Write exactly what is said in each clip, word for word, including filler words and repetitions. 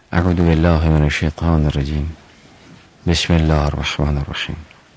اعوذ بالله من الشیطان الرجیم. بسم الله الرحمن الرحیم.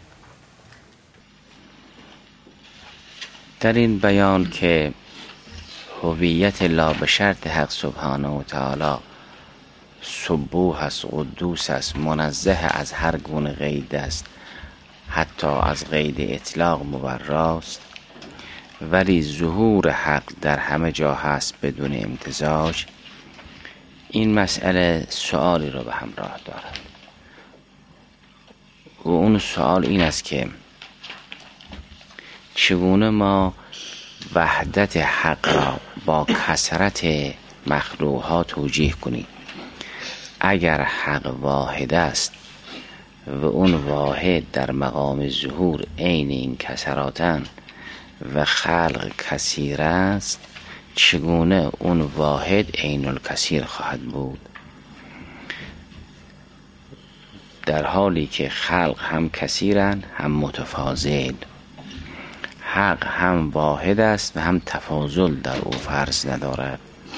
در این بیان که هویت لا به شرط حق سبحانه و تعالی سبوح است، قدوس است، منزه از هر گونه قید است، حتی از قید اطلاق مبراست، ولی ظهور حق در همه جا هست بدون امتزاج. این مسئله سؤالی رو به همراه دارد و اون سؤال این است که چگونه ما وحدت حق را با کثرت مخلوقات توجیه کنیم؟ اگر حق واحد است و اون واحد در مقام ظهور عین این کثراتن و خلق کثیر است، چگونه اون واحد عین الکثیر خواهد بود؟ در حالی که خلق هم کثیرند هم متفاضل، حق هم واحد است و هم تفاضل در او فرض ندارد.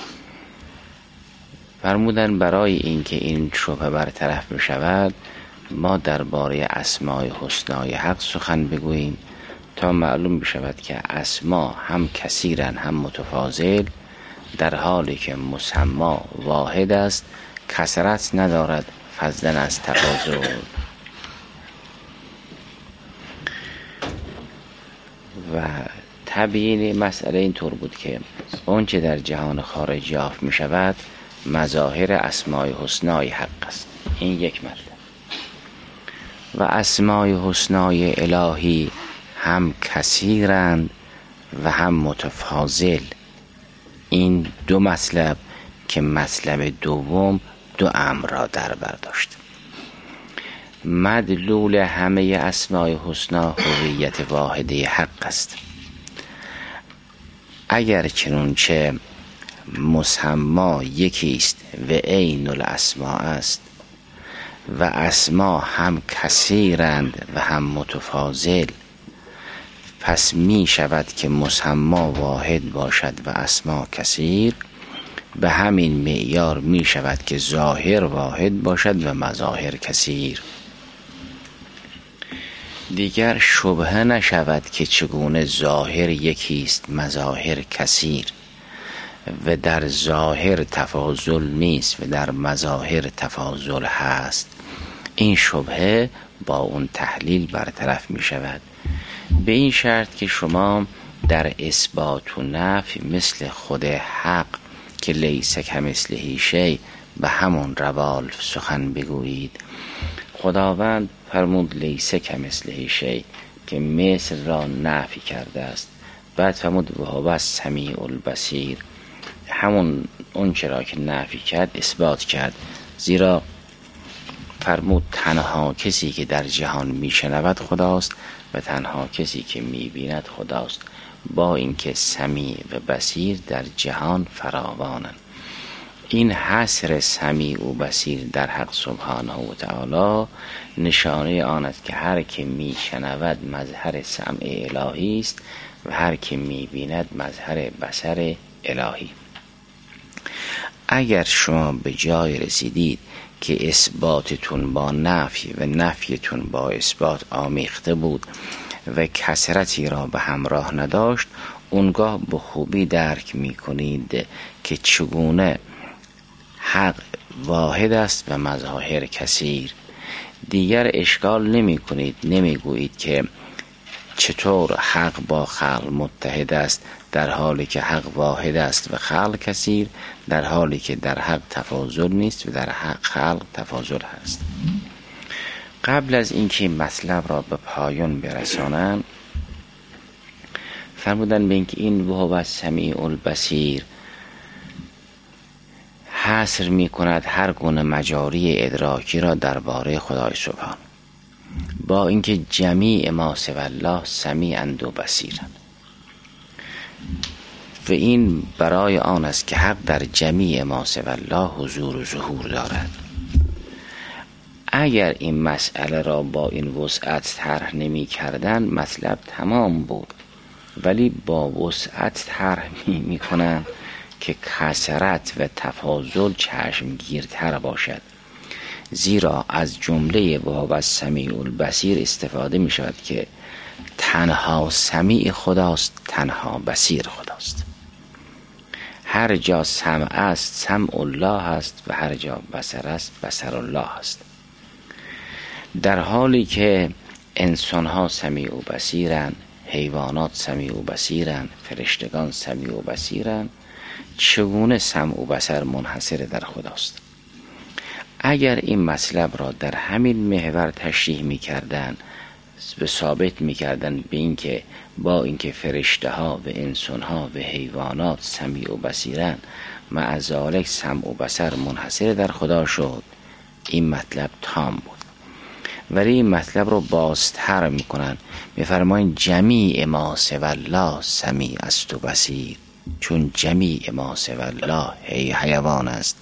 فرمودن برای اینکه این شبهه برطرف بشود ما درباره اسماء حسنای حق سخن بگوییم تا معلوم بشود که اسما هم کثیرن هم متفاضل، در حالی که مسما واحد است، کثرت ندارد فضلا از تفاضل. و تبیین مسئله اینطور بود که اون چه در جهان خارج یافت می شود مظاهر اسماء حسنای حق است. این یک مطلب. و اسماء حسنای الهی هم کثیرند و هم متفاضل. این دو مطلب که مطلب دوم دو امر را در بر داشت. مدلول همه اسماء حسنا هویت واحده حق است. اگر چنانچه مسما یکی است و عین الاسماء است و اسما هم کثیرند و هم متفاضل، پس می شود که مسما واحد باشد و اسما کثیر. به همین معیار می شود که ظاهر واحد باشد و مظاهر کثیر. دیگر شبهه نشود که چگونه ظاهر یکیست مظاهر کثیر و در ظاهر تفاضل نیست و در مظاهر تفاضل هست. این شبهه با اون تحلیل برطرف می شود، به این شرط که شما در اثبات و نفی مثل خود حق که لیس کمثله شیء به همون روال سخن بگویید. خداوند فرمود لیس کمثله شیء که مثل را نفی کرده است، بعد فرمود و هو السمیع البصیر، همون اون چرا که نفی کرد اثبات کرد، زیرا فرمود تنها کسی که در جهان میشنود خداست و تنها کسی که میبیند خداست، با اینکه سمیع و بصیر در جهان فراوانند. این حصر سمیع و بصیر در حق سبحانه و تعالی نشانه آن است که هر که میشنود مظهر سمع الهی است و هر که میبیند مظهر بصر الهی. اگر شما به جای رسیدید که اثباتتون با نفی و نفیتون با اثبات آمیخته بود و کثرتی را به همراه نداشت، اونگاه به خوبی درک می کنید که چگونه حق واحد است و مظاهر کثیر. دیگر اشکال نمی کنید، نمی گویید که چطور حق با خلق متحد است در حالی که حق واحد است و خلق کثیر، در حالی که در حق تفاضل نیست و در حق خلق تفاضل هست. قبل از اینکه مطلب را به پایان برسانم فرمودن به اینکه این و هو السمیع البصیر حصر می کند هر گونه مجاری ادراکی را درباره خدای سبحان، با اینکه جمیع ما سوی الله سمیعند و بصیرند. و این برای آن است که حق در جمیع ما سوی الله حضور و ظهور دارد. اگر این مسئله را با این وسعت طرح نمی کردن مطلب تمام بود، ولی با وسعت طرح می کنند که کثرت و تفاضل چشمگیرتر باشد، زیرا از جمله وهو السمیع البصیر استفاده می شود که تنها سمیع خداست، تنها بصیر خداست. هر جا سمع است سمع الله است و هر جا بصر است بصر الله است. در حالی که انسان ها سمیع و بصیرند، حیوانات سمیع و بصیرند، فرشتگان سمیع و بصیرند، چگونه سمع و بصر منحصر در خداست؟ اگر این مطلب را در همین محور تشریح می کردن و ثابت می کردن به این که با اینکه فرشته ها و انسان ها و حیوانات سمیع و بصیرن، مع ذالک سمع و بصر منحصر در خدا شد، این مطلب تام بود. ولی این مطلب رو بازتر می کنن، می فرماین جمیع ما سوی الله سمیع است و بصیر، چون جمیع ما سوی الله حیوان است.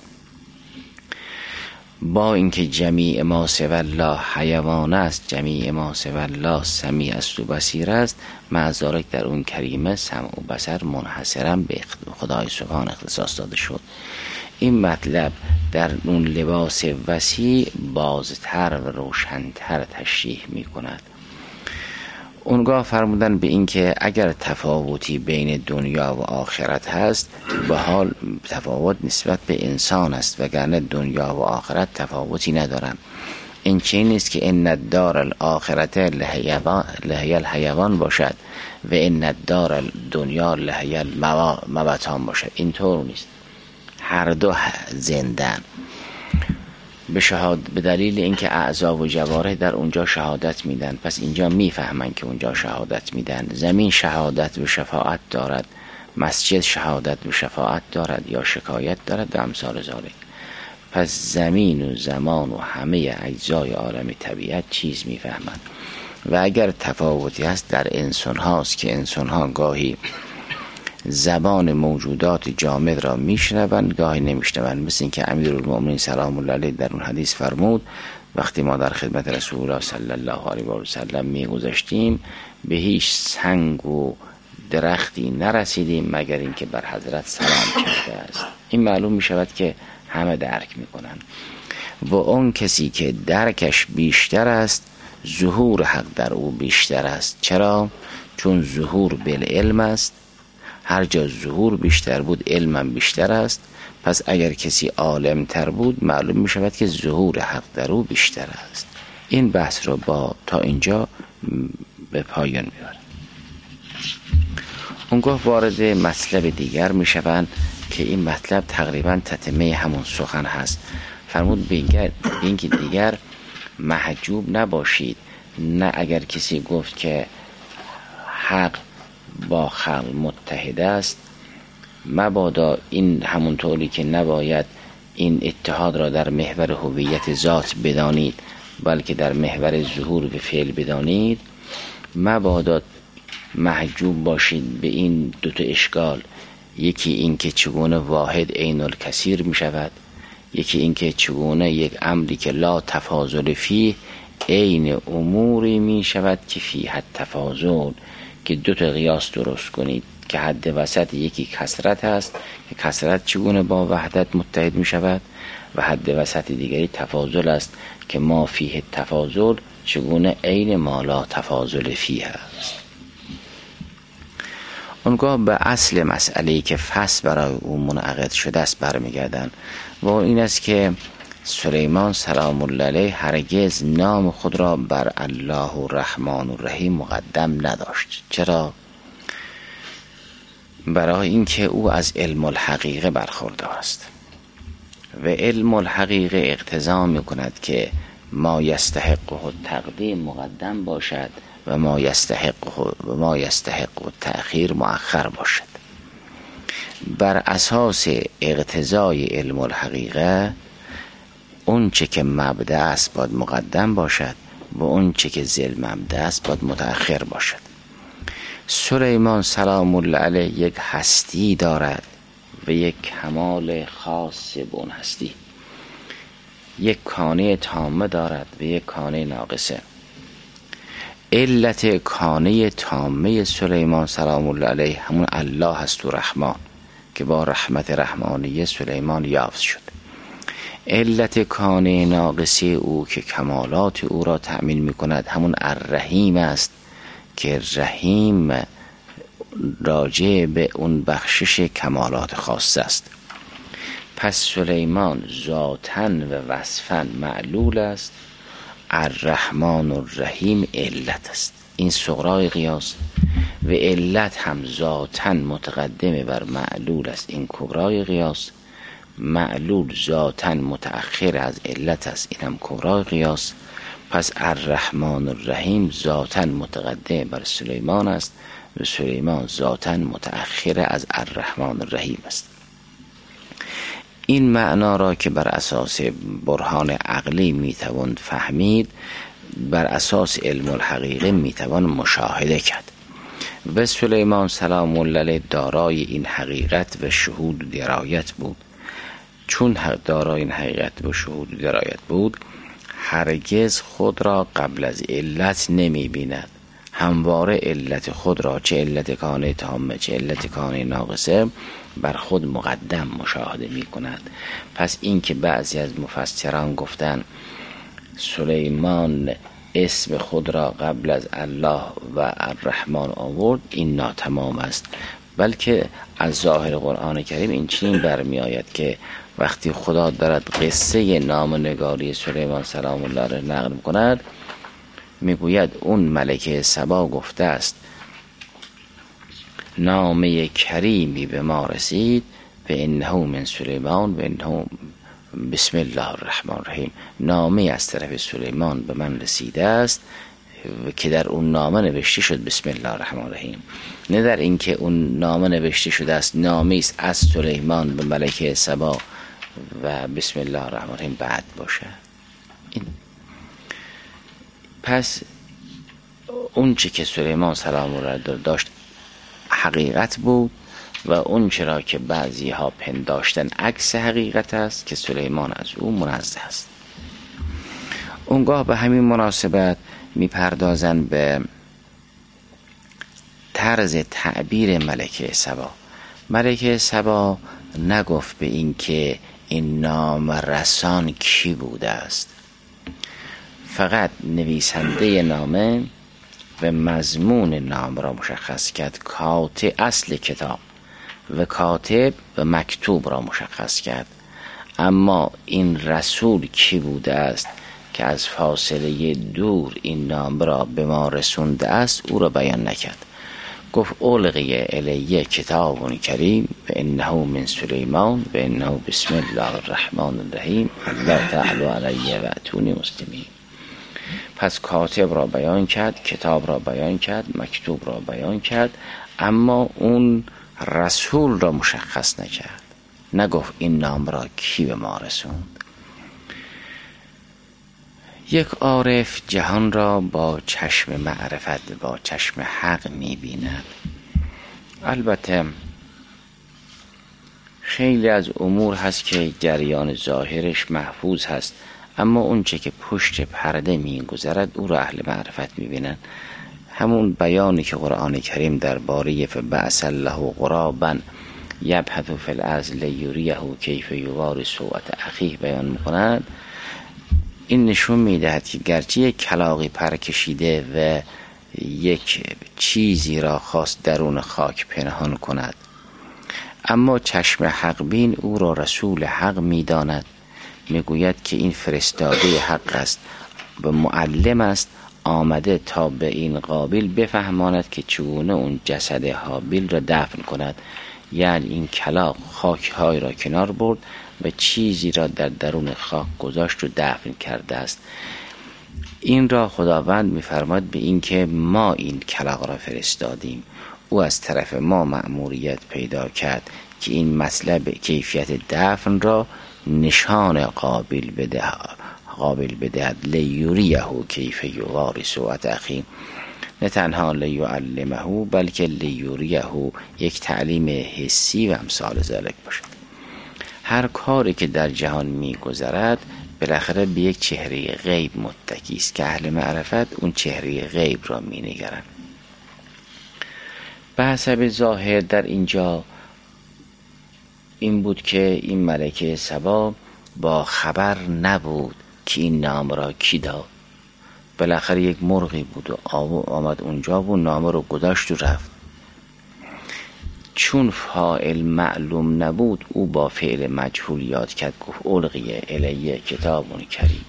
با اینکه جمیع ما سوی الله حیوان است، جمیع ما سوی الله سمیع است و بصیر است، مع ذالک در اون کریمه سمع و بصر منحصرا به خدای سبحان اختصاص داده شد. این مطلب در اون لباس وسیع بازتر و روشنتر تشریح می کند. اونگاه فرمودن به این که اگر تفاوتی بین دنیا و آخرت هست، به حال تفاوت نسبت به انسان است، وگرنه دنیا و آخرت تفاوتی ندارن. این چه نیست که ان الدار الاخرت لهی الحیوان باشد و ان الدار الدنیا لهی الموتان باشد، اینطور نیست. هر دو زندن به شهاد، به دلیل اینکه اعضا و جوارح در اونجا شهادت میدن، پس اینجا میفهمن که اونجا شهادت میدن. زمین شهادت و شفاعت دارد، مسجد شهادت و شفاعت دارد یا شکایت دارد و امثال ذالک. پس زمین و زمان و همه اجزای عالم طبیعت چیز میفهمن. و اگر تفاوتی هست در انسان هاست که انسان ها گاهی زبان موجودات جامد را میشنوند، گاهی نمیشنوند. مثل این که امیرالمؤمنین سلام الله علیه در اون حدیث فرمود وقتی ما در خدمت رسول الله صلی الله علیه و سلم میگذشتیم، به هیچ سنگ و درختی نرسیدیم مگر اینکه بر حضرت سلام کرده است. این معلوم میشود که همه درک میکنن. و اون کسی که درکش بیشتر است، ظهور حق در او بیشتر است. چرا؟ چون ظهور بالعلم است. هر جا ظهور بیشتر بود علمم بیشتر است. پس اگر کسی عالم تر بود، معلوم می شود که ظهور حق در او بیشتر است. این بحث رو با تا اینجا به پایان میبرم. اونگاه وارد مطلب دیگر می شوند که این مطلب تقریبا تتمه همون سخن هست. فرمود به اینکه دیگر محجوب نباشید. نه اگر کسی گفت که حق با خلق متحد است، مبادا این همونطوری که نباید این اتحاد را در محور هویت ذات بدانید، بلکه در محور ظهور به فعل بدانید. مبادا محجوب باشید به این دوتا اشکال، یکی این که چگونه واحد عین الکثیر می شود، یکی این که چگونه یک امری که لا تفاضل فیه عین اموری می شود که فیه تفاضل، که دو تا قیاس درست کنید که حد وسط یکی کثرت هست که کثرت چگونه با وحدت متحد می شود، و حد وسط دیگری تفاضل است که ما فیه تفاضل چگونه عین ما لا تفاضل فیه است. اونگاه به اصل مسئله‌ای که فصل برای او منعقد شده است برمیگردن و این است که سلیمان سلام الله علیه هرگز نام خود را بر الله الرحمن الرحیم مقدم نداشت. چرا؟ برای اینکه او از علم الحقیقه برخوردار است و علم الحقیقه اقتضا میکند که ما یستحق التقدیم مقدم باشد و ما یستحق و ما یستحق التأخیر مؤخر باشد. بر اساس اقتضای علم الحقیقه اون چه که مبدأ است باید مقدم باشد و اون چه که ذیل مبدأ است باید متأخر باشد. سلیمان سلام الله علیه یک هستی دارد و یک کمال خاص به اون هستی، یک کانه تامه دارد و یک کانه ناقصه. علت کانه تامه سلیمان سلام الله علیه همون الله است و رحمان، که با رحمت رحمانیه سلیمان یافت شد. علت کانه ناقصی او که کمالات او را تأمین می کند همون الرحیم است که رحیم راجع به اون بخشش کمالات خاص است. پس سلیمان ذاتاً و وصفاً معلول است، الرحمن الرحیم علت است. این صغرای قیاس و علت هم ذاتاً متقدمه بر معلول است، این کبرای قیاس. معلول ذاتاً متأخر از علت است، این هم کبرای قیاس. پس الرحمن الرحیم ذاتاً متقدم بر سلیمان است و سلیمان ذاتاً متأخر از الرحمن الرحیم است. این معنا را که بر اساس برهان عقلی میتوان فهمید، بر اساس علم الحقیقه میتوان مشاهده کرد. و سلیمان سلام الله علیه دارای این حقیقت و شهود و درایت بود. چون دارای این حقیقت و شهود و درایت بود، هرگز خود را قبل از علت نمی بیند. همواره علت خود را، چه علت کانه تامه چه علت کانه ناقصه، بر خود مقدم مشاهده می کند. پس این که بعضی از مفسران گفتن سلیمان اسم خود را قبل از الله و الرحمن آورد، این ناتمام است. بلکه از ظاهر قرآن کریم این چنین برمی آید که وقتی خدا دارد قصه نامنگاری سلیمان سلام الله علیه نقل می کند، میگوید اون ملکه سبا گفته است نامه کریمی به ما رسید و انه من سلیمان و انه بسم الله الرحمن الرحیم. نامه از طرف سلیمان به من رسیده است که در اون نامه نوشته شد بسم الله الرحمن الرحیم، نه در اینکه اون نامه نوشته شده است نامه است از سلیمان به ملکه سبا و بسم الله الرحمن الرحیم بعد باشه. این پس اون چه که سلیمان سلام الله داشت حقیقت بود و اون چرا که بعضی ها پنداشتن عکس حقیقت است که سلیمان از او منزه است. اونگاه به همین مناسبت میپردازن به طرز تعبیر ملکه سبا. ملکه سبا نگفت به این که این نام رسان کی بوده است، فقط نویسنده نامه و مضمون نام را مشخص کرد، کاتب اصل کتاب و کاتب و مکتوب را مشخص کرد. اما این رسول کی بوده است که از فاصله دور این نام را به ما رسونده است او را بیان نکرد. گفت القی الیه کتاب کریم و انه من سلیمان و انه بسم الله الرحمن الرحیم لا تعلوا علی و اتونی مسلمین. پس کاتب را بیان کرد، کتاب را بیان کرد، مکتوب را بیان کرد، اما اون رسول را مشخص نکرد. نگفت این نام را کی به ما رسوند. یک عارف جهان را با چشم معرفت، با چشم حق می‌بیند. البته خیلی از امور هست که جریان ظاهرش محفوظ هست، اما اون چه که پشت پرده می‌گذرد او را اهل معرفت می‌بینند. همون بیانی که قرآن کریم درباره فبعث الله غرابا یبحث فی الارض لیریه کیف یواری سوءة اخیه بیان می‌کند، این نشون میدهد که گرچه یک کلاغی پر کشیده و یک چیزی را خواست درون خاک پنهان کند، اما چشم حق بین او را رسول حق میداند. میگوید که این فرستاده حق است و معلم است، آمده تا به این قابیل بفهماند که چگونه اون جسد هابیل را دفن کند. یعنی این کلاغ خاک‌های را کنار برد و چیزی را در درون خاک گذاشت و دفن کرده است. این را خداوند می‌فرماید به این که ما این کلاغ را فرستادیم، او از طرف ما مأموریت پیدا کرد که این مطلب کیفیت دفن را نشان قابل بده قابل بدهد لیوریه کیف یواری سوءة اخیه، نه تنها لیعلمه بلکه لیوریه یک تعلیم حسی و امثال ذلک باشد. هر کاری که در جهان می‌گذرد بالاخره به یک چهره غیب متکی است که اهل معرفت اون چهره غیب را می‌نگرند. به حسب ظاهر در اینجا این بود که این ملکه سبا با خبر نبود که این نامه را کی داد. بالاخره یک مرغی بود و آمد اونجا و نامه رو گذاشت و رفت. چون فاعل معلوم نبود او با فعل مجهول یاد کرد، گفت القیه الیه کتاب کریم.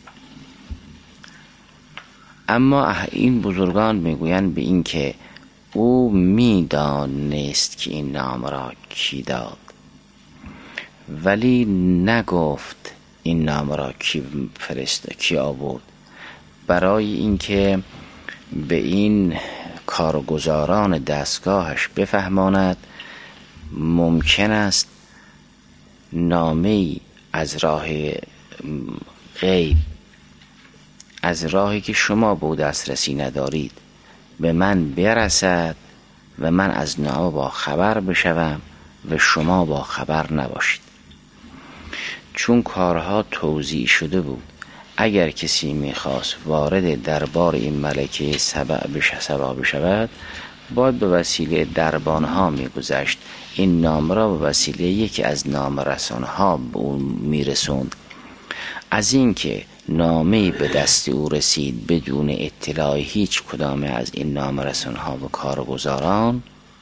اما این بزرگان میگویند به این که او میدانست که این نامه را کی داد، ولی نگفت این نامه را کی فرسته، کی آورد، برای اینکه به این کارگزاران دستگاهش بفهماند ممکن است نامه‌ای از راه غیب، از راهی که شما به دسترسی ندارید به من برسد و من از نامه با خبر بشوم و شما با خبر نباشید. چون کارها توزیع شده بود، اگر کسی میخواست وارد دربار این ملکه سبا بشود باید به وسیله دربانها میگذشت. این نامه را به وسیله یکی از نامه رسانها به اون میرسوند. از اینکه نامه‌ای به دست او رسید بدون اطلاع هیچ کدام از این نامه رسانها و کارگزاران،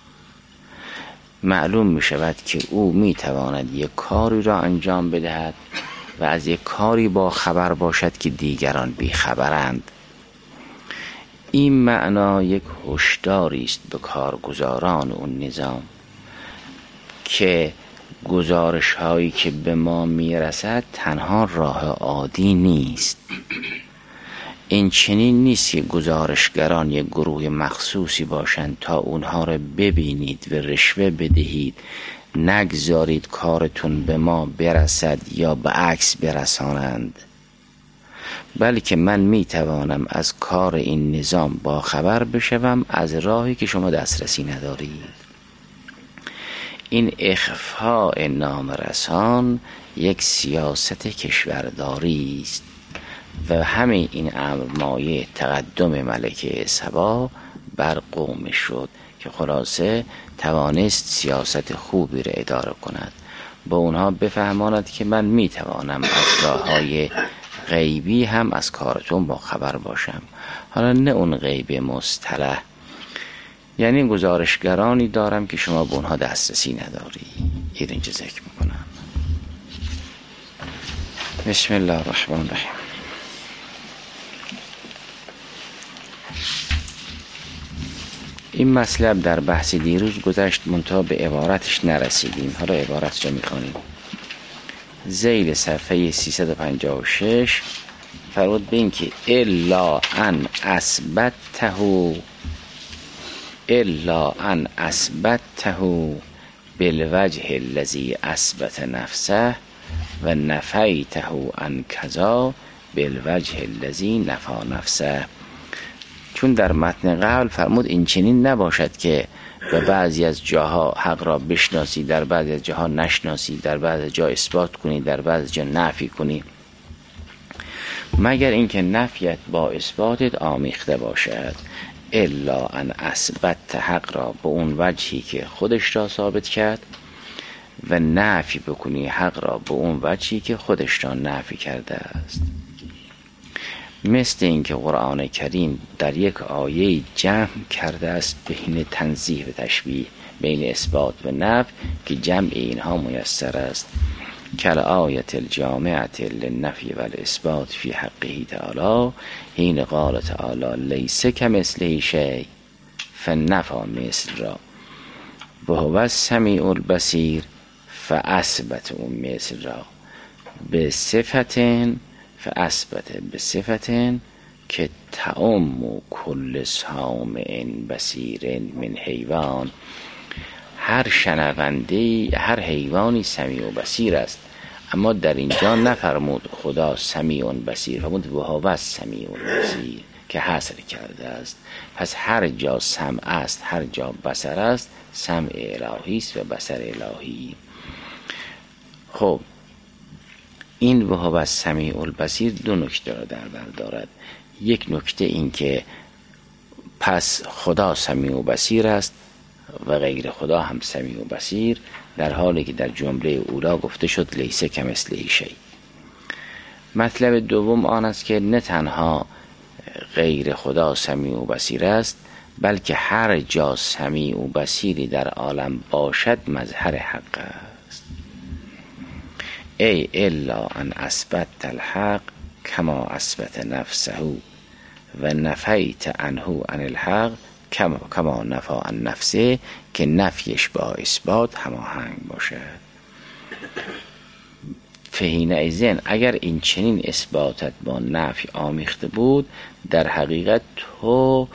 معلوم می شود که او می تواند یک کاری را انجام بدهد و از یک کاری با خبر باشد که دیگران بی خبرند. این معنا یک هشداری است به کارگزاران اون نظام که گزارش هایی که به ما می رسد تنها راه عادی نیست. این چنین نیست که گزارشگران یک گروه مخصوصی باشند تا اونها را ببینید و رشوه بدهید، نگذارید کارتون به ما برسد یا به عکس برسانند، بلکه من می توانم از کار این نظام با خبر بشوم از راهی که شما دسترسی ندارید. این اخفاء نامرسان یک سیاست کشورداری است و همه این امر مایه تقدم ملکه سبا بر قوم شد که خلاصه توانست سیاست خوبی را اداره کند، با اونها بفهماند که من میتوانم از راههای غیبی هم از کارتون با خبر باشم. حالا نه اون غیب مصطلح، یعنی گزارشگرانی دارم که شما به اونها دسترسی نداری. این اینجا ذکر میکنم. بسم الله الرحمن الرحیم. این مطلب در بحث دیروز گذشت، منتها به عبارتش نرسیدیم. حالا عبارتش رو میخوانیم. ذیل صفحه سیصد و پنجاه و شش فرمود به این که الا ان اثبته الا ان اثبته بالوجه الذی اثبت نفسه و نفیته عن کذا بالوجه الذی نفی نفسه. چون در متن قبل فرمود این چنین نباشد که به بعضی از جاها حق را بشناسی، در بعضی از جاها نشناسی، در بعضی جا اثبات کنی، در بعضی جا نفی کنی، مگر اینکه نفیت با اثباتت آمیخته باشد. الا ان اثبت حق را به اون وجهی که خودش را ثابت کرد و نفی بکنی حق را به اون وجهی که خودش را نفی کرده است. مثل اینکه قرآن کریم در یک آیه جمع کرده است بین تنزیه و تشبیه، بین اثبات و نفی، که جمع اینها میسر است. کل آیت الجامعت للنفی و الاثبات فی حقه تعالی حین قال تعالی لیس کمثله شیء فنفی مثل را و هو السمیع البصیر فاثبت اون مثل را به صفتن فاثبت به صفتن که تعم کل سامع بصیر من حیوان. هر شنونده، هر حیوانی سمیع و بصیر است، اما در اینجا نفرمود خدا سمیع و بصیر، فرمود و هو السمیع البصیر که حصر کرده است. پس هر جا سمع است، هر جا بصر است، سمع الهی است و بصر الهی. خب این و هو السمیع البصیر دو نکته را در بر دارد. یک نکته این که پس خدا سمیع و بصیر است و غیر خدا هم سمیع و بصیر، در حالی که در جمله اولا گفته شد لیس کمثله شیء. مطلب دوم آن است که نه تنها غیر خدا سمیع و بصیر است، بلکه هر جا سمیع و بصیری در عالم باشد مظهر حق است. ای الا ان اثبت الحق کما اثبت نفسه و نفیت عنه عن الحق کما کما نفا عن نفسه، که نفیش با اثبات هماهنگ باشد. فحینئذ اگر این چنین اثباتت با نفی آمیخته بود، در حقیقت تو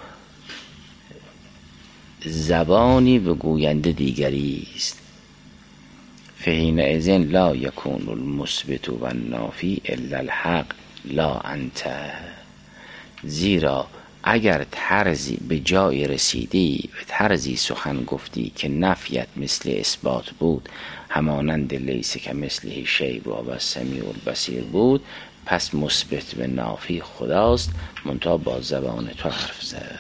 زبانی و گوینده دیگری است. فحینئذ لا یکون المثبت و النافی الا الحق لا انت. زیرا اگر طرزی به جای رسیدی و طرزی سخن گفتی که نفیت مثل اثبات بود، همانند لیس کمثله شیء و السمیع البصیر بود، پس مثبت و نافی خداست، منتها با زبان تو حرف زد.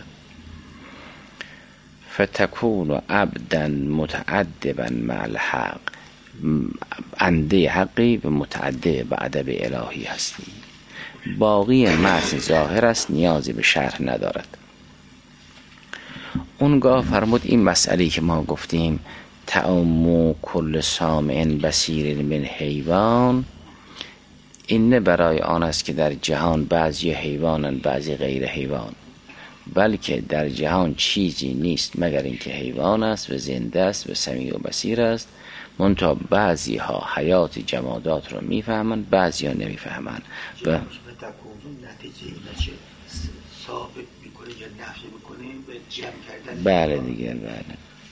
فتکون عبدا متأدبا مع الحق، بنده حقی و متأدب به ادب الهی هستی. باقی متن ظاهر است، نیازی به شرح ندارد. اونگاه فرمود این مسئله که ما گفتیم تعم کل سامع بصیر من حیوان، این نه برای آن است که در جهان بعضی حیوانند بعضی غیر حیوان، بلکه در جهان چیزی نیست مگر اینکه حیوان است و زنده است و سمیع و بصیر است، منتها بعضی ها حیات جمادات رو میفهمند، بعضی ها نمیفهمند. و ثابت میکنه یا نفی میکنه به جمع کردن. بله دیگه، بله.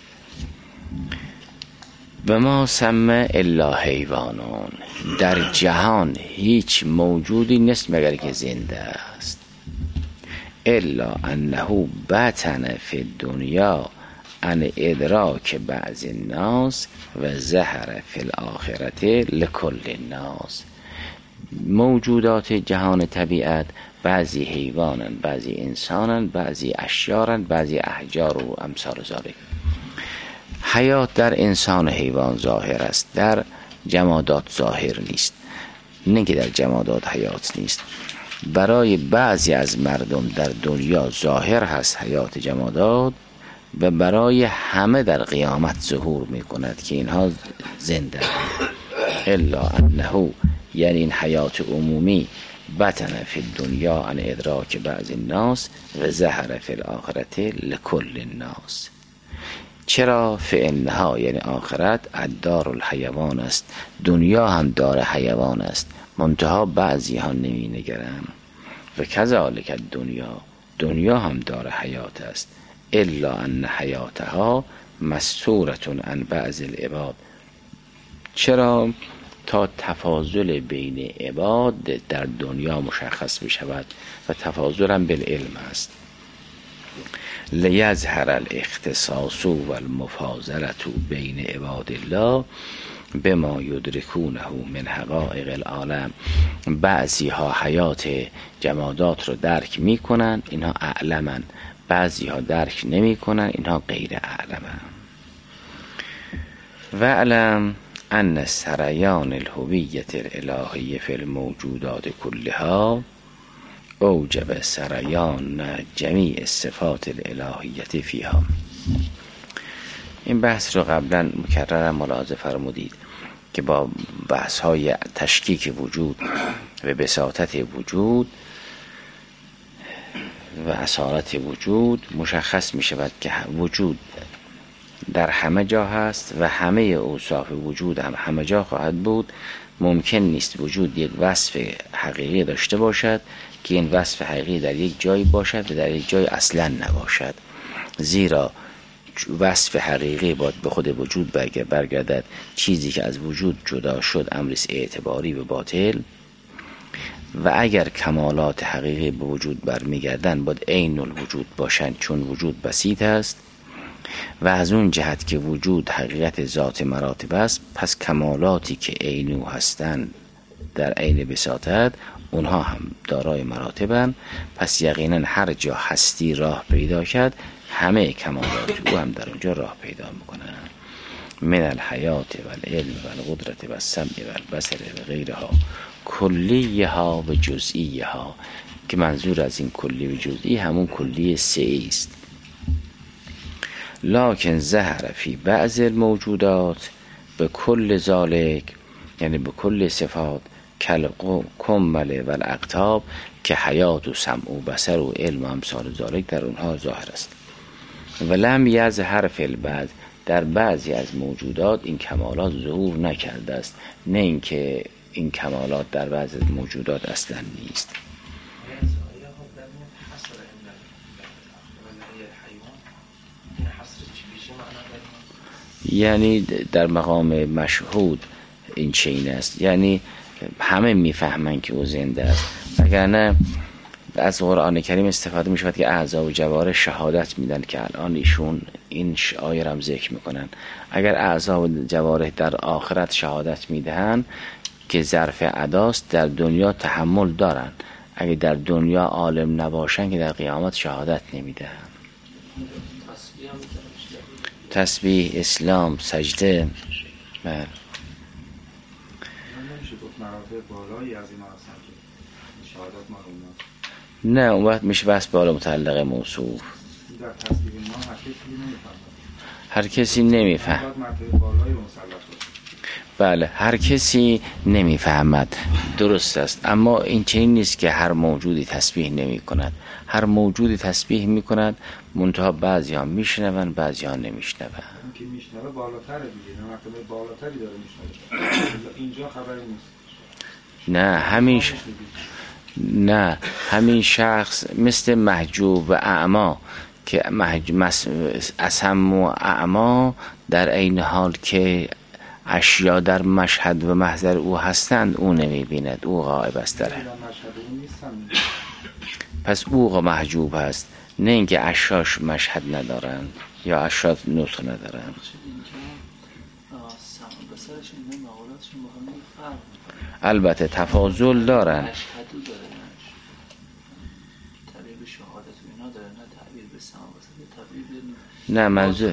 و ما سمه الا حیوانون، در جهان هیچ موجودی نیست مگر که زنده است. الا انه بطن فی الدنیا عن ادراک بعض الناس و ظهر فی الاخرت لکل الناس. موجودات جهان طبیعت بعضی حیوانن، بعضی انسانن، بعضی اشیارن، بعضی احجار و امثال ذالک. حیات در انسان و حیوان ظاهر است، در جمادات ظاهر نیست. نه که در جمادات حیات نیست، برای بعضی از مردم در دنیا ظاهر هست حیات جمادات و برای همه در قیامت ظهور می کند که اینها زنده. الا انه، یعنی این حیات عمومی، بطن فی الدنیا عن ادراک بعض الناس و ظهر فی الاخرت لکل الناس. چرا؟ فانها، یعنی آخرت، الدار الحیوان است، دنیا هم دار حیوان است، منتها بعضی ها نمی نگرند. و کذالک الدنیا، دنیا هم دار حیات است، الا ان حیاتها مستورة عن بعض العباد. چرا؟ تا تفاضل بین عباد در دنیا مشخص بشود و تفاضل هم بالعلم است. لیظهر الاختصاص و المفاضلة بین عباد الله بما یدرکونه من حقایق العالم. بعضی ها حیات جمادات رو درک می کنن، اینها اعلمن. بعضی ها درک نمی کنن، اینها غیر اعلمن. و علم ان سریان الهویت الالهی فی الموجودات کلها اوجب سریان جمیع صفات الالهیت فیها. این بحث رو قبلا مکررا ملاحظه فرمودید که با بحث های تشکیک وجود و بساطت وجود و اصالت وجود مشخص می شود که وجود در همه جا هست و همه اوصاف وجود هم همه جا خواهد بود. ممکن نیست وجود یک وصف حقیقی داشته باشد که این وصف حقیقی در یک جایی باشد و در یک جای اصلا نباشد، زیرا وصف حقیقی باید به خود وجود برگردد. چیزی که از وجود جدا شد امریست اعتباری و باطل، و اگر کمالات حقیقی به وجود برمیگردن باید عین الوجود باشند، چون وجود بسیط است و از اون جهت که وجود حقیقت ذات مراتب است، پس کمالاتی که عینو هستند در عین بساطت اونها هم دارای مراتبند. پس یقینا هر جا هستی راه پیدا کرد همه کمالات او هم در اونجا راه پیدا میکنن. من الحیات و العلم و القدرت و السمع و البصر و غیرها، کلیه ها و جزئیه ها، که منظور از این کلی و جزئی همون کلی سه است. لکن ظهر فی بعض الموجودات به کل ذالک، یعنی به کل صفات، کل کمل و الاقطاب، که حیات و سمع و بصر و علم و امثال ذالک در اونها ظاهر است. و لم یظهر فی البعض، در بعضی از موجودات این کمالات ظهور نکرده است، نه اینکه این کمالات در بعضی از موجودات اصلا نیست. یعنی در مقام مشهود این چین است، یعنی همه میفهمن که او زنده است، وگرنه از قرآن کریم استفاده می شود که اعضا و جوارح شهادت میدن، که الان ایشون این آیه را هم ذکر میکنن. اگر اعضا و جوارح در آخرت شهادت میدهن که ظرف اداست، در دنیا تحمل دارن، اگر در دنیا عالم نباشن که در قیامت شهادت نمیدهن. تسبیح، اسلام، سجده. بله. نه اون وقت میشه بس بالا متعلق موصوف. هر کسی نمیفهم. بله هر کسی نمیفهمد، درست است، اما این چنین نیست که هر موجودی تسبیح نمی کند. هر موجودی تسبیح می کند، منتها بعضی ها میشنون بعضی ها نمیشنون. که میشنوه بالاتره دیگه، نه مرتبه بالاتری داره میشنوه. اینجا خبری نیست. نه همین ش... نه همین شخص مثل محجوب و اعما، که محج... مس... اسم و اعما در این حال که اشیا در مشهد و محضر او هستند او نمی بیند، او غائب است در پس او محجوب هست، نه اینکه اشیاش مشهد ندارند یا اشیا نطق ندارند. البته تفاضل دارن. نه منظور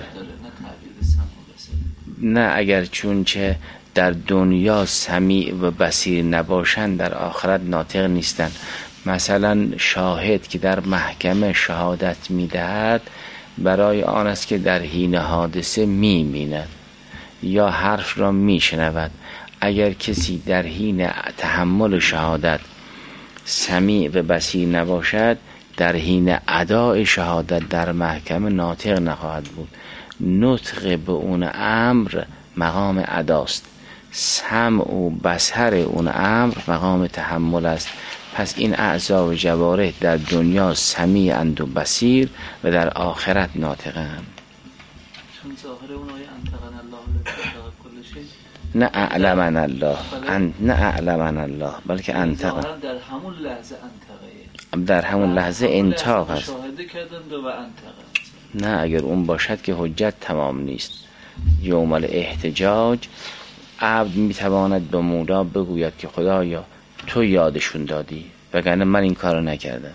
نه اگر چونچه در دنیا سمیع و بصیر نباشند در آخرت ناطق نیستند. مثلا شاهد که در محکمه شهادت میدهد برای آن است که در حین حادثه میمیند یا حرف را میشنود. اگر کسی در حین تحمل شهادت سمیع و بصیر نباشد، در حین اداء شهادت در محکمه ناطق نخواهد بود. نطق به اون امر مقام اداست، سمع و بصر اون امر مقام تحمل است. پس این اعضا و جوارح در دنیا سمیع اند و بصیر و در آخرت ناطقند. چون ظاهر اون آیه انتقن الله لکل شیء، نه اعلمن الله ان نه اعلمن الله بلکه انتقن، در همون لحظه انتقه، در همون لحظه انتاق است. شاهده کردند و انتقه. نه اگر اون باشد که حجت تمام نیست. یوم الاحتجاج عبد میتواند به مولا بگوید که خدایا تو یادشون دادی وگرنه من این کارو نکردم.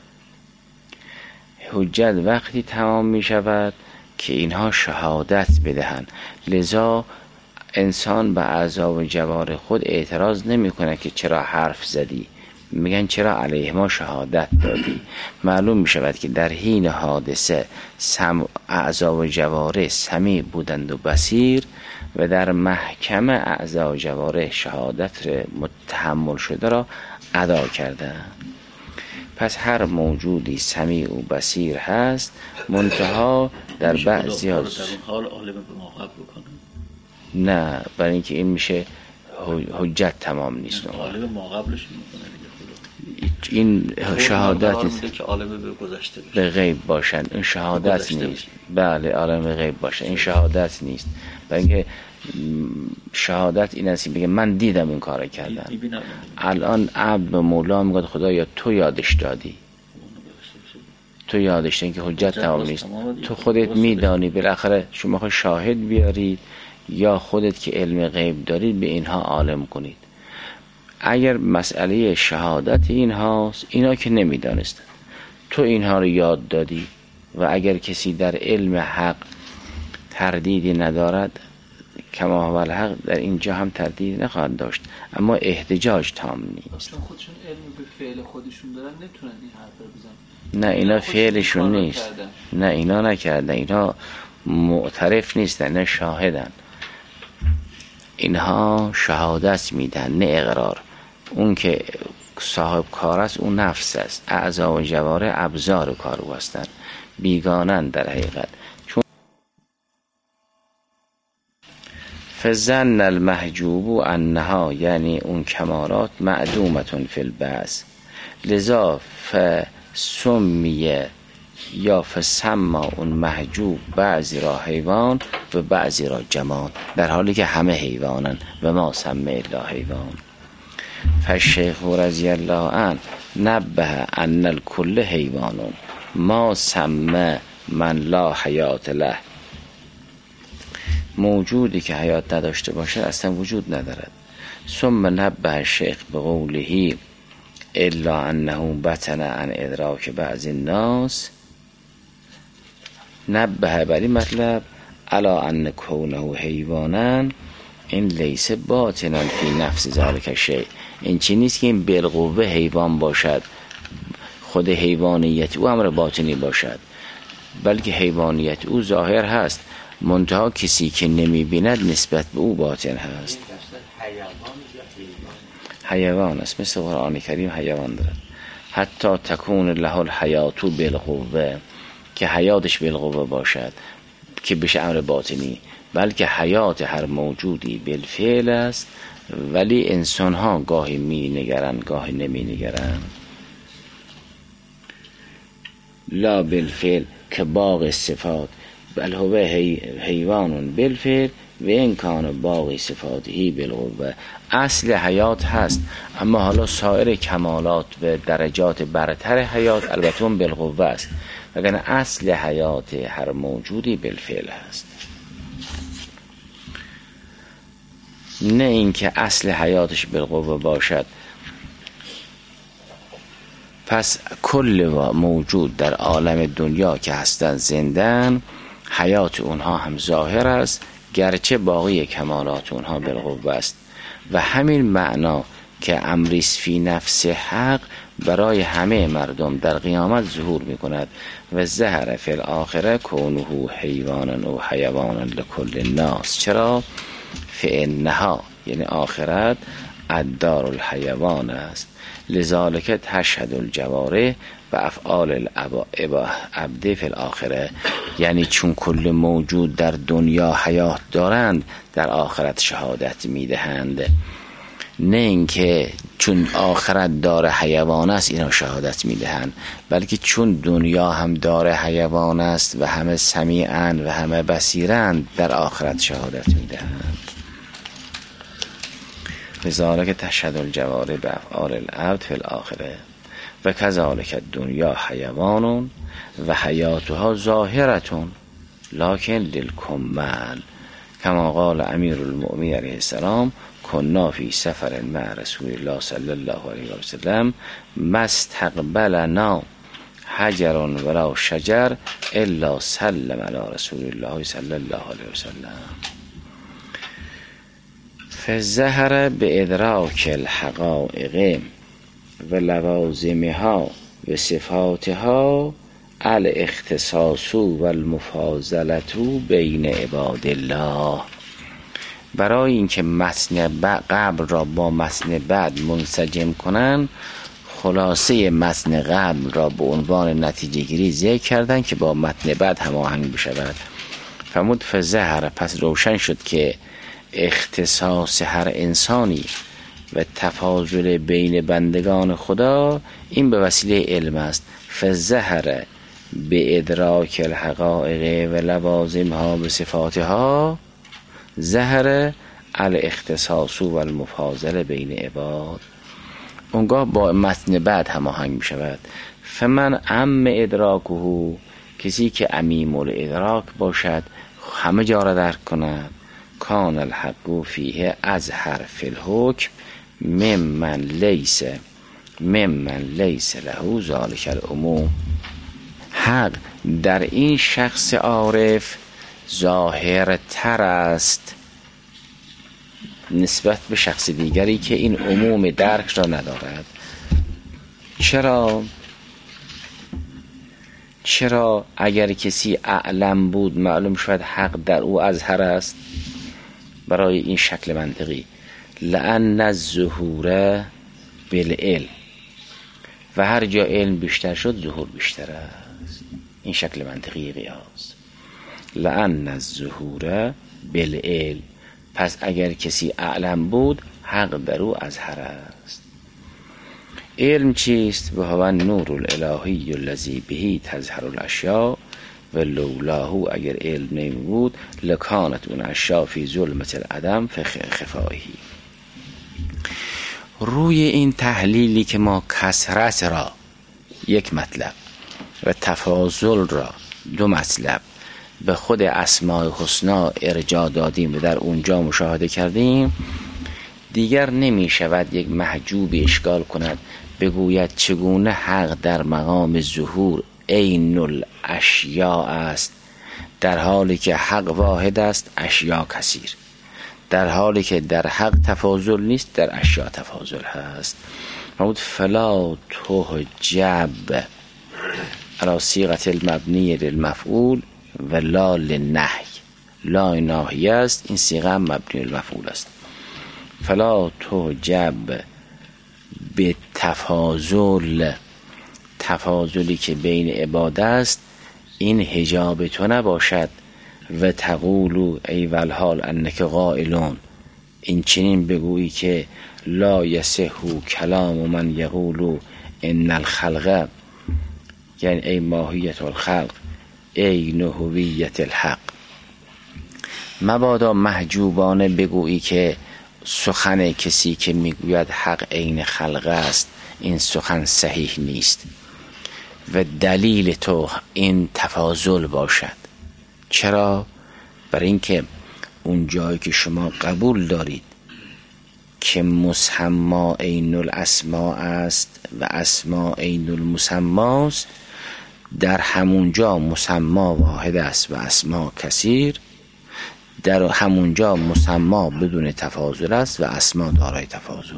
حجت وقتی تمام می شود که اینها شهادت بدهند. لذا انسان به اعضا و جوارح خود اعتراض نمی کنه که چرا حرف زدی، میگن چرا علیه ما شهادت دادی. معلوم می شود که در حین حادثه سم اعضا و جوارح سمیع بودند و بصیر، و در محکمه اعضا و جوارح شهادت متحمل شده را ادا کردند. پس هر موجودی سمیع و بصیر هست، منتها در بعضی از در اون حال عالم به ما قبل بکنه. نه برای اینکه این میشه حجت تمام نیست. عالم ما قبلش میکنه این شهادت که عالم به گذشته بشه، به غیب باشن، این شهادت نیست. بله عالم به غیب باشه، این شهادت نیست. برای اینکه شهادت این است بگه من دیدم این کارو کردن. الان عبد به مولا میگه خدایا تو یادش دادی، تو یادش دادی که حجت تمام نیست. تو خودت میدانی، بالاخره شما خود شاهد بیارید یا خودت که علم غیب دارید به اینها عالم کنید. اگر مسئله شهادت این هاست، اینا که نمیدانستن، تو اینها رو یاد دادی و اگر کسی در علم حق تردیدی ندارد کما هو الحق، در اینجا هم تردید نخواهد داشت، اما احتجاج تام نیست. چون خودشون علم به فعل خودشون دارن نمیتونن این حرف رو بزنن. نه اینا فعلشون نیست، نه اینا نکردن، اینا معترف نیستن، نه شاهدن، اینها شهادت میدن نه اقرار. اون که صاحب کار است اون نفس است، اعضا و جواره ابزار کار او هستند، بیگانن در حقیقت. چون فظن المحجوب انها، یعنی اون کمالات معدومتون فی البعث، لذا فسمیه یا فسما اون محجوب بعضی را حیوان و بعضی را جماد، در حالی که همه حیوانن و ما سمه الا حیوان. فالشیخ رضی الله عنه نبه ان الکل حیوانون ما سمه من لا حیات له، موجودی که حیات نداشته باشه اصلا وجود ندارد. ثم نبه الشیخ بقوله الا انه بطن عن ادراک بعض الناس، نبه بر این مطلب الا ان کونه حیوانا این لیس باطنا فی نفس ذلک شیء، این چی نیست که این بالقوه حیوان باشد، خود حیوانیت او امر باطنی باشد، بلکه حیوانیت او ظاهر هست، منتها کسی که نمی بیند نسبت به او باطن هست. حیوان است، مثل قرآن کریم حیوان دارد. حتی تکون له الحیات بالقوه، که حیاتش بالقوه باشد که بشه امر باطنی، بلکه حیات هر موجودی بالفعل است، ولی انسان ها گاهی می نگرن گاهی نمی نگرن. لا بالفعل که باقی صفات، بل هو حیوان بالفعل و امکان باقی صفاتی بالقوه. اصل حیات هست، اما حالا سایر کمالات و درجات برتر حیات البته اون بالقوه است، وگرنه اصل حیات هر موجودی بالفعل هست. نه اینکه اصل حیاتش بالقوه باشد. پس کل موجود در عالم دنیا که هستند زندن، حیات اونها هم ظاهر است، گرچه باقی کمالات اونها بالقوه است. و همین معنا که امریس فی نفس حق برای همه مردم در قیامت ظهور میکند. و ظهر فی الاخره کونه حیوانا و حیوانا لکل الناس. چرا؟ فانها یعنی آخرت الدار الحیوان است، لذالک تشهد الجواره و افعال العبد فی الاخره، یعنی چون کل موجود در دنیا حیات دارند در آخرت شهادت میدهند. نه اینکه چون آخرت دار حیوان است اینا شهادت میدهند، بلکه چون دنیا هم دار حیوان است و همه سمیعند و همه بصیرند در آخرت شهادت میدهند. لذالک تشهد الجواره به افعال العبد فی الاخره و کذالک الدنیا حیوان و حیاتها ظاهرتون لکن للکمل، کما قال امیر المؤمنین علیه السلام کنا فی سفر مع رسول الله صلی الله علیه و سلم ما استقبلنا حجر ولا شجر الا سلم علی رسول الله صلی الله علیه و سلم. فظهر به ادراک الحقائق و لوازمها و صفاتها الاختصاص و المفاضلة بین عباد الله. برای اینکه متن قبل را با متن بعد منسجم کنن، خلاصه متن قبل را به عنوان نتیجه گیری ذکر کردن که با متن بعد هماهنگ بشود. فرمود فظهر، پس روشن شد که اختصاص هر انسانی و تفاضل بین بندگان خدا این به وسیله علم است. فظهر به ادراک الحقائق و لوازمها به صفاتها ظهر الاختصاص و المفاضله بین عباد. اونگاه با متن بعد هماهنگ می شود. فمن عم ادراکه، کسی که عمیم الادراک باشد، همه جا را درک کند، کان الحق فیه اظهر فی الحکم ممن لیس ممن لیس له ذالک العموم. حق در این شخص عارف ظاهر تر است نسبت به شخص دیگری که این عموم درک را ندارد. چرا؟ چرا اگر کسی اعلم بود معلوم شود حق در او اظهر است؟ برای این شکل منطقی لأن الظهور بالعلم، و هر جا علم بیشتر شد ظهور بیشتر است. این شکل منطقی قیاس لأن الظهور بالعلم. پس اگر کسی اعلم بود حق در او اظهر است. علم چیست؟ و هو النور الالهی الذی به تظهر الاشیاء و لولاه، اگر علم نمی بود لکانت اون اشیاء فی ظلمت العدم فخفایی. روی این تحلیلی که ما کثرت را یک مطلب و تفاضل را دو مطلب به خود اسماء حسنا ارجاع دادیم و در اونجا مشاهده کردیم، دیگر نمی شود یک محجوبی اشکال کند بگوید چگونه حق در مقام ظهور عین الاشیاء است، در حالی که حق واحد است اشیاء کثیر، در حالی که در حق تفاضل نیست در اشیاء تفاضل هست. فرمود فلا تحجب علی صیغه المبنی للمفعول و لا للنهی. لا ناهیه است، این صیغه مبنی للمفعول است. فلا تحجب به تفاضل، تفاضلی که بین عباد است این حجاب تو نباشد. و تقولو ای والحال انک قائلون، این چنین بگویی که لا یصح کلام من یقولو ان الخلق، یعنی ای ماهیت الخلق ای هویت الحق. مبادا محجوبانه بگویی که سخن کسی که میگوید حق عین خلق است این سخن صحیح نیست و دلیل تو این تفاضل باشد. چرا؟ برای اینکه اون جایی که شما قبول دارید که مسما عین الاسماء است و اسماء عین المسما است، در همونجا مسما واحد است و اسما کثیر، در همونجا مسما بدون تفاضل است و اسما دارای تفاضل.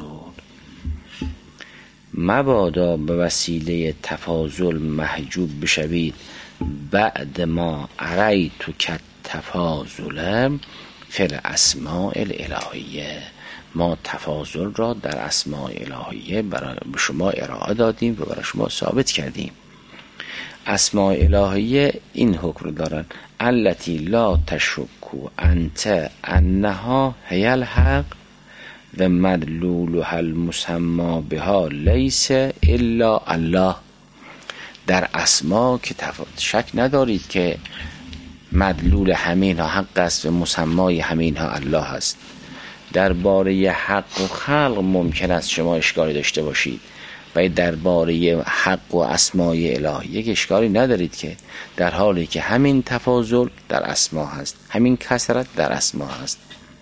مبادا به وسیله تفاضل محجوب بشوید بعد ما ارایتو که تفاضل فی الاسماء الالهیه. ما تفاضل را در اسماء الهیه برای شما ارائه دادیم و برای شما ثابت کردیم. اسماء الهیه این حکم دارن التی لا تشکو انت انها هی الحق و مدلولها المسما بها لیس الا الله. در اسما که شک ندارید که مدلول همینها حق است و مسمای همینها الله است. درباره حق و خلق ممکن است شما اشکالی داشته باشید و درباره حق و اسمای الهی یک اشکالی ندارید، که در حالی که همین تفاضل در اسما هست، همین کثرت در اسما هست.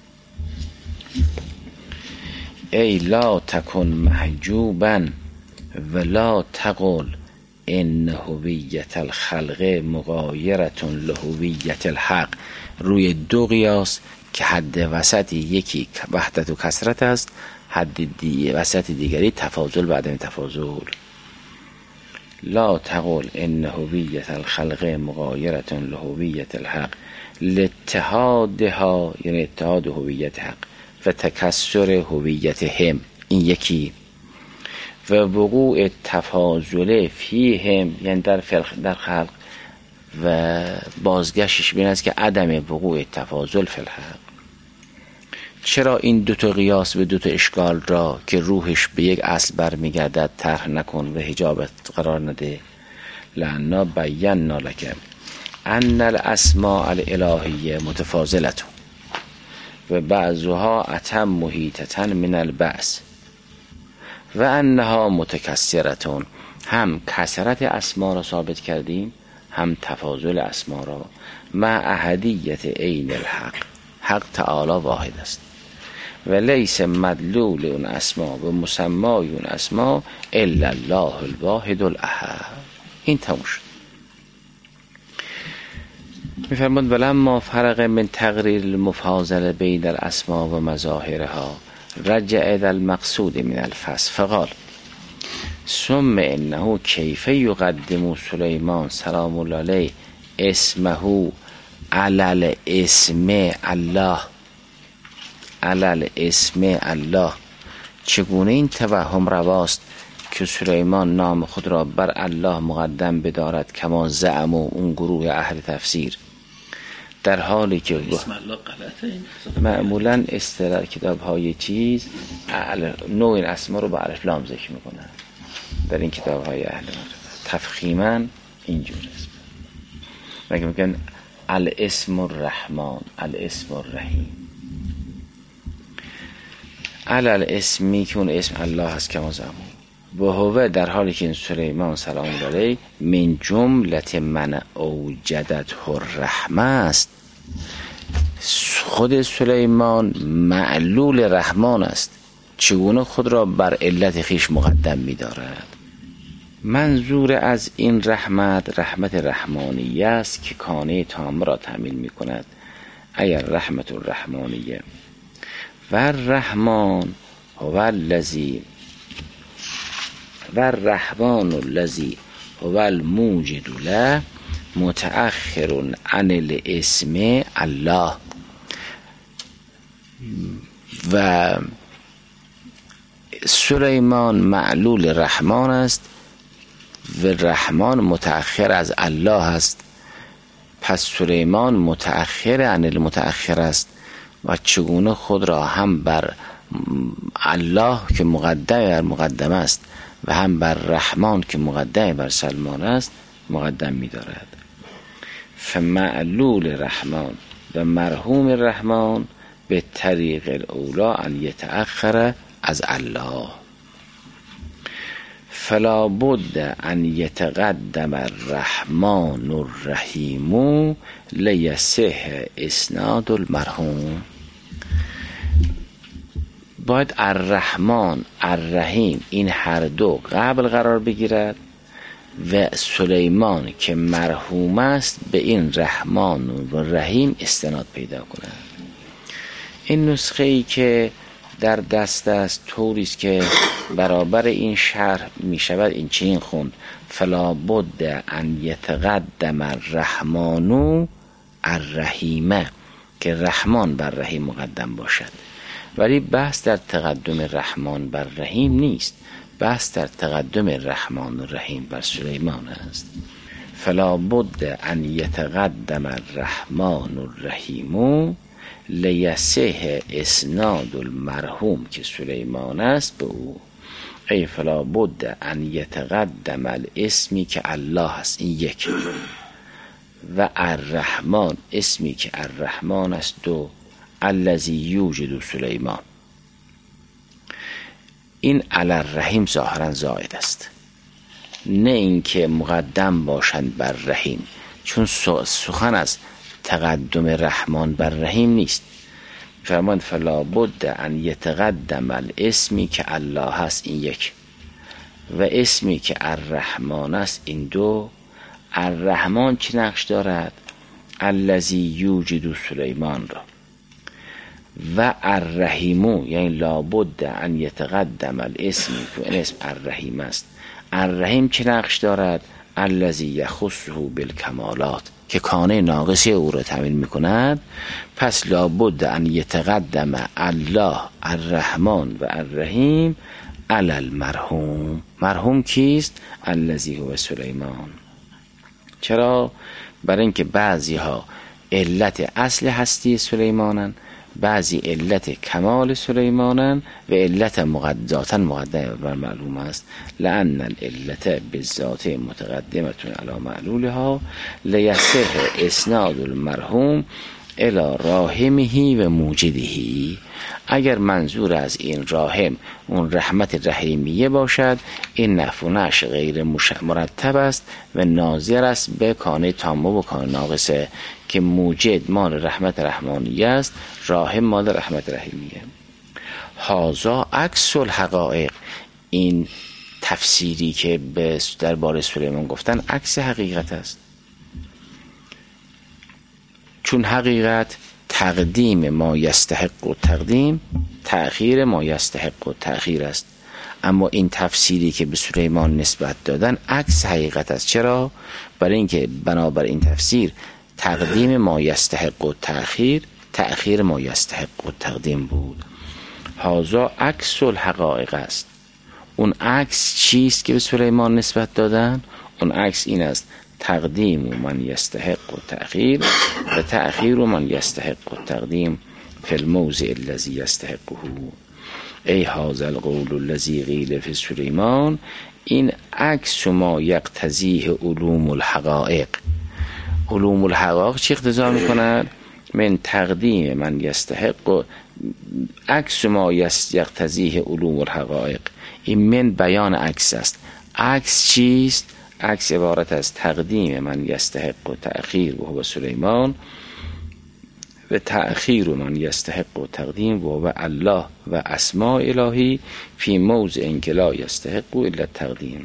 ای لا تکن محجوبا ولا تقل ان هویت الخلق مغایرة لهویت الحق. روی دو قیاس که حد وسطی یکی وحدت و کثرت است، حد دی وسط دیگری تفاضل و عدم تفاضل. لا تقل ان هویت الخلق مغایرة لهویت الحق لاتحادها، یعنی اتحاد هویت حق و تکثر هویت هم، این یکی. و وقوع تفاضل فیهم، یعنی در در خلق، و بازگشتش بین است که عدم وقوع تفاضل فی الحق. چرا این دوتا قیاس و دوتا اشکال را که روحش به یک اصل برمیگردد طرح نکن و حجابت قرار نده؟ لأننا بینا لک ان الاسماء الالهیه متفاضلة و بعضها اتم محیطة من البعض و انها متکثرة. هم کثرت اسما را ثابت کردیم، هم تفاضل اسما را. مع احدیت عین الحق، حق تعالی واحد است و لیس مدلول اون اسما و مسمای اون اسما الا الله الواحد الاحد. این تموم شد. میفرماد ولما فرق من تقریر المفاضله بین الاسماء و مظاهرها رجع الى المقصود من الفصل فقال ثم انه کیف یقدم سلیمان سلام الله علیه اسمه علل اسم الله علل اسم الله. چگونه این توهم رواست که سلیمان نام خود را بر الله مقدم بدارد کما زعم و اون گروه اهل تفسیر، در حالی که اسم الله غلطه. معمولا اصطلاح کتاب های چیز نوع این اسما رو با الف لام ذکر میکنن در این کتاب های اهل معرفت تفخیما اینجور اسم مگه میگن الاسم الرحمن الاسم الرحیم علل اسمی که اون اسم الله هست کما زعم و هو در حالی که این سلیمان سلام الله علیه من جملت من اوجدته الرحمه است. خود سلیمان معلول رحمان است، چگونه خود را بر علت خیش مقدم می دارد. منظور از این رحمت رحمت رحمانیه است که کانه تام را تأمین می کند. اگر رحمت الرحمانیه و الرحمن هو الذی و الرحمن الذی هو الموجد له متأخر عن الاسم الله. و سلیمان معلول رحمان است و رحمان متأخر از الله است، پس سلیمان متأخر عن المتأخر است و چگونه خود را هم بر الله که مقدم بر مقدم است و هم بر رحمان که مقدم بر سلمان است مقدم می دارد. فمعلول رحمان و مرحوم رحمان به طریق الاولا ان یتأخر از الله، فلا بد ان یتقدم الرحمن الرحیم لیصح اسناد المرحوم. باید الرحمن الرحیم این هر دو قبل قرار بگیرد و سلیمان که مرحوم است به این رحمان و رحیم استناد پیدا کند. این نسخه ای که در دست است طوری است که برابر این شرح می شود این چنین خوند فلا بد ان یتقدم الرحمن الرحیم، که رحمان بر رحیم مقدم باشد. ولی بحث در تقدم رحمان بر رحیم نیست، بحث در تقدم رحمان و رحیم بر سلیمان است. فلا بد ان یتقدم الرحمن الرحیم لیصح اسناد المرحوم که سلیمان است به او. ای فلا بد ان یتقدم الاسمی که الله است این یک، و الرحمن اسمی که الرحمن است دو، الذی یوجد سلیمان. این علی الرحیم ظاهرا زائد است، نه اینکه مقدم باشند بر رحیم، چون سخن از تقدم رحمان بر رحیم نیست. فرمان فلا بد ان یتقدم الاسمی که الله هست این یک، و اسمی که الرحمن است این دو. الرحمن چه نقش دارد؟ الذی یوجد سلیمان را. و الرحیمو یعنی لابد ان یتقدم الاسمی که این اسم الرحیم است. الرحیم چه نقش دارد؟ الذی یخصه بالکمالات که کانه ناقصی او را تامین میکند. پس لابد ان یتقدم الله الرحمن و الرحیم علی المرحوم. مرحوم کیست؟ الذی هو سلیمان. چرا؟ برای اینکه بعضی ها علت اصل هستی سلیمانن، بعضی علت کمال سلیمانن و علت مقدساتا مقدم بر معلوم است. لأن العلت بالذات متقدمتون علی معلولها لیصح اسناد المرحوم الی راحمه و موجده. اگر منظور از این راحم اون رحمت رحیمیه باشد این نفع و نشر غیر مرتب است و ناظر است به کانه تامه و کانه ناقصه که موجد مال رحمت رحمانیه است، راحم مال رحمت رحیمیه. هازا عکس الحقایق، این تفسیری که درباره سلیمان گفتن عکس حقیقت است. چون حقیقت تقدیم ما یستحق و تقدیم، تأخیر ما یستحق و تأخیر است. اما این تفسیری که به سلیمان نسبت دادن عکس حقیقت است. چرا؟ برای اینکه بنابر این تفسیر تقدیم ما یستحق و تأخیر، تأخیر ما یستحق و تقدیم بود. هذا عکس الحقایق است. اون عکس چیست که به سلیمان نسبت دادن؟ اون عکس این است: تقدیم و من یستحق و تأخیر و تأخیر و من یستحق و تقدیم فی الموضع الذی یستحقه. ای هذا القول الذی قیل فی سلیمان، این عکس ما یقتضیه علوم الحقایق. علوم الحقایق چی اقتضا میکنند؟ من تقدیم من یستحق و عکس ما یقتضیه علوم الحقایق. این من بیان عکس است. عکس چیست؟ عکس عبارت از تقدیم من یستحق و تأخیر و هو سلیمان و تأخیر من یستحق و تقدیم و هو الله و اسماء الهی فی موضع انکه لا یستحق الا تقدیم.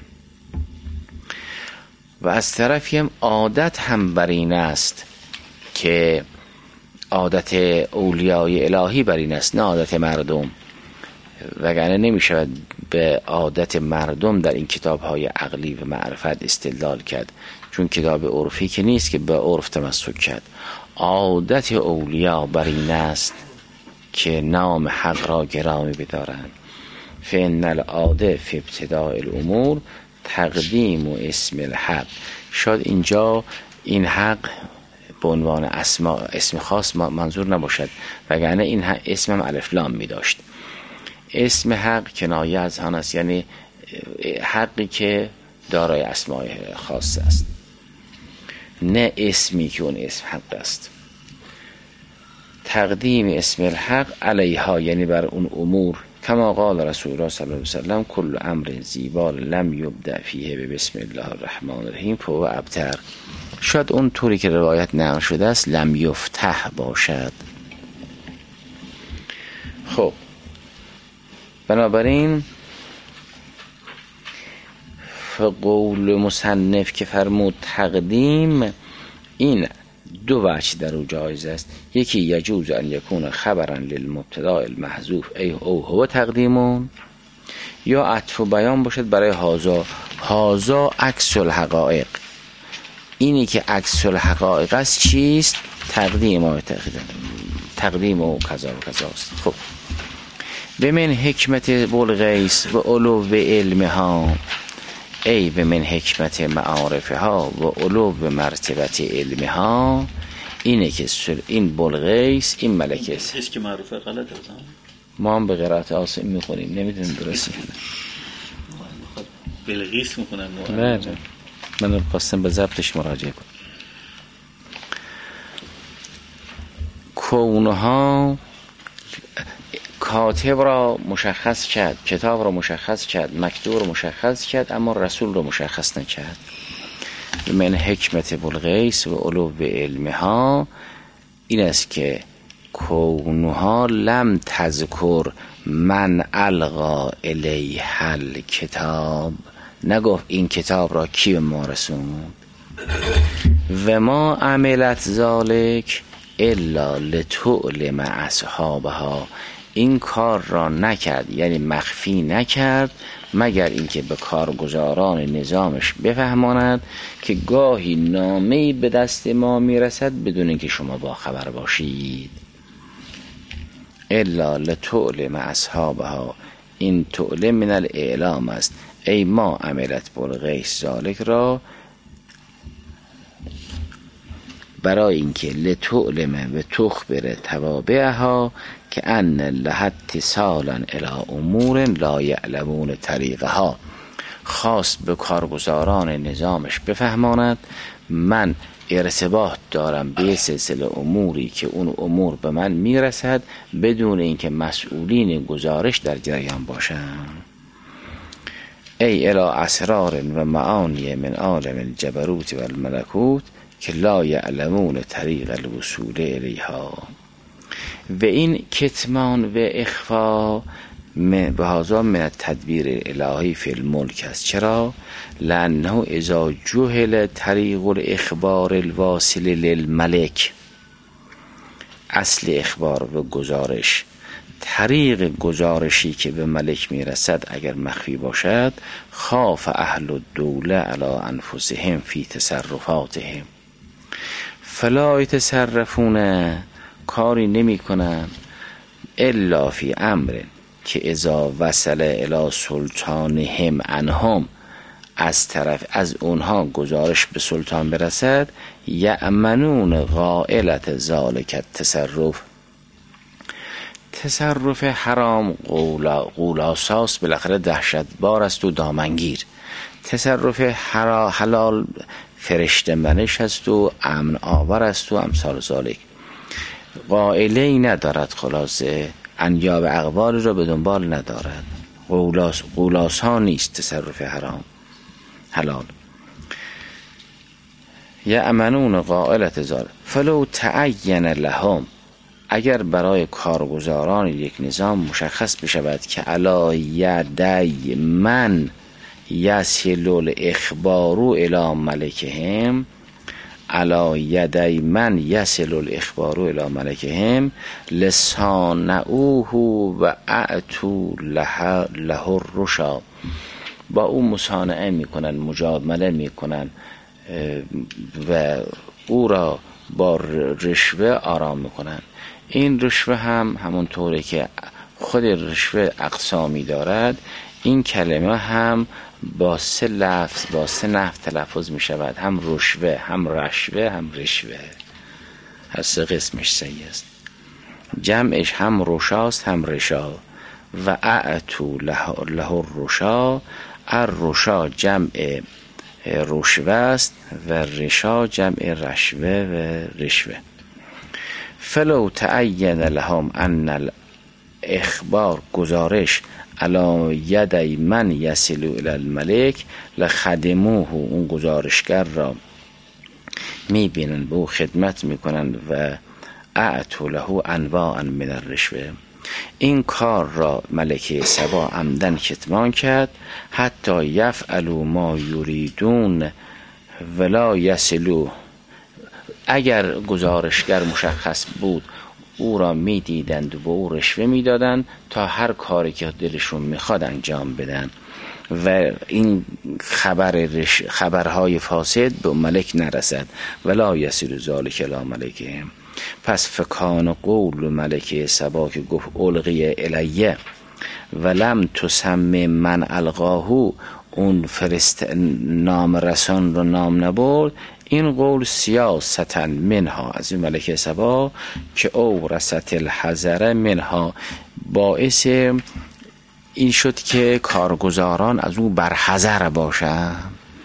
و از طرفی هم عادت هم بر این است که عادت اولیای الهی بر این است، نه عادت مردم، وگرنه نمی شود به عادت مردم در این کتاب های عقلی و معرفت استدلال کرد، چون کتاب عرفی که نیست که به عرف تمسک کرد. عادت اولیا بر این است که نام حق را گرامی بدارند. فإن العاده فی ابتداء الامور تقدیم و اسم الحق. شاید اینجا این حق به عنوان اسم اسم خاص منظور نباشد، وگرنه این اسم هم الف لام می داشت. اسم حق کنایه از آن است، یعنی حقی که دارای اسماء خاص است، نه اسمی که اون اسم حق است. تقدیم اسم الحق علیها، یعنی بر اون امور، کما قال رسول الله صلی الله علیه وسلم کل امر زیبال لم یبدأ فیه به بسم الله الرحمن الرحیم فهو ابتر. شاید اون طوری که روایت نقل شده است لم یفتح باشد. خب بنابراین فقول مصنف که فرمود تقدیم، این دو وجه در او جایز است. یکی یجوز ان یکون خبرا للمبتدا المحذوف ای او هو تقدیمون، یا عطف و بیان باشد برای هازا. هازا عکس الحقایق، اینی که عکس الحقایق است چیست؟ تقدیم و تقدیم و کذا و کذا است. خب به من حکمت بلغیس و علو و علمها، ای به من حکمت معارفها و علو و مرتبت علمها، اینه که این بلغیس این ملکه است. هیچ که معروفه غلط است. ما هم به قرائت آسم میخونیم، نمیدونیم درسته. بلغیس میخونن. نه من خواستم به ضبطش مراجعه کنم. کونها کاتب را مشخص کرد، کتاب را مشخص کرد، مکتوب را مشخص کرد، اما رسول را مشخص نکرد. من حکمت بلغیس و علو علمها این است که کونها لم تذکر من القا الیها الکتاب، نگفت این کتاب را کی به ما رسوند. و ما عملت ذالک الا لتعلم اصحابها، این کار را نکرد، یعنی مخفی نکرد، مگر اینکه به کارگزاران نظامش بفهماند که گاهی نامه‌ای به دست ما میرسد بدون اینکه شما با خبر باشید. الا لتعلم اصحابها، این تعلم من الاعلام است. ای ما عملت بلغیس ذالک را برای اینکه لتعلم و تخبر توابعها که ان لها اتصالا الی امور لا یعلمون طریقها، خاص به کارگزاران نظامش بفهماند من ارتباط دارم به سلسله اموری که اون امور به من میرسد بدون اینکه مسئولین گزارش در جریان باشند. ای الی اسرار و معانی من عالم الجبروت و الملکوت که لا یعلمون طریق الوصول الیها. و این کتمان و اخفا به هذا من التدبیر الهی فی الملک است. چرا؟ لانه اذا جهل طریق الاخبار الواصل للملک، اصل اخبار و گزارش، طریق گزارشی که به ملک میرسد اگر مخفی باشد، خاف اهل الدوله علی انفسهم فی تصرفاتهم فلا یتصرفون، کاری نمی کنن الا فی امر که اذا وصل الی سلطانهم عنهم، از طرف از اونها گزارش به سلطان برسد، یأمنون غائلت ذالک التصرف، تصرف حرام قولا قولاساس بالاخره دهشتبار است و دامنگیر، تصرف حلال فرشته منش است و امن آور است و امثال ذالک. قائله ای ندارد، خلاصه انیاب اقوال را به دنبال ندارد، قولاس قولاس ها نیست تصرف حرام حلال. یأمنون غائلت ذالک فلو تعین لهم، اگر برای کارگزاران یک نظام مشخص بشود که علی یدی من یصل الاخبار الی ملکهم، علی یدی من یصل الاخبار الی ملکهم لصانعوه و اعتوا له الرشا، با او مصانعه میکنن، مجامله میکنن و او را با رشوه آرام میکنن. این رشوه هم همون طوره که خود رشوه اقسامی دارد، این کلمه هم با سه لفظ با سه نحو تلفظ می شود، هم رشوه، هم رشوه، هم رشوه، هر سه قسمش صحیح است. جمعش هم رشاست هم رشا. و اعتو له الرشا، الرشا جمع رشوه است و رشا جمع رشوه و رشوه. فلو تعین لهم ان الاخبار گزارش علی یدی من یصل الی الملک لخدموه، اون گزارشگر را میبینن، به او خدمت میکنن و اعتوا له انواعا من الرشوه. این کار را ملکه سبا عمدن کتمان کرد حتی یفعلوا ما یریدون ولا یصلوا، اگر گزارشگر مشخص بود او را می دیدند و به او رشوه می دادند تا هر کاری که دلشون میخواد انجام بدن و این خبر رش... خبرهای فاسد به ملک نرسد. ولا یصل ذلک الی ملکهم، پس فکان قول ملکه سبا که گفت القی الیه ولم تسمم من القاهو، اون فرست نام رسان رو نام نبرد، این قول سیاستن منها، از این ملکه سبا که او رست الحذر منها، باعث این شد که کارگزاران از او برحذر باشند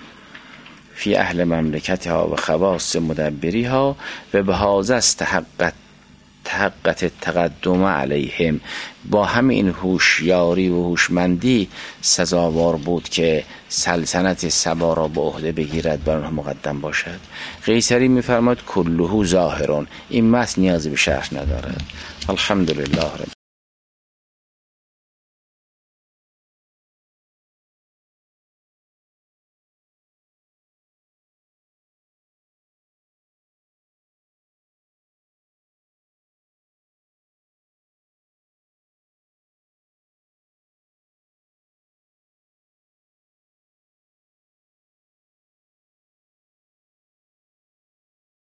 فی اهل مملکتها و خواص مدبریها و به هذا استحقت تحقت تقدم علیهم، با همین هوشیاری و هوشمندی سزاوار بود که سلطنت سبا را به عهده بگیرد، بر آنها مقدم باشد. قیصری می‌فرماید کلهو ظاهرون، این متن نیازی به شرح ندارد. الحمدلله رب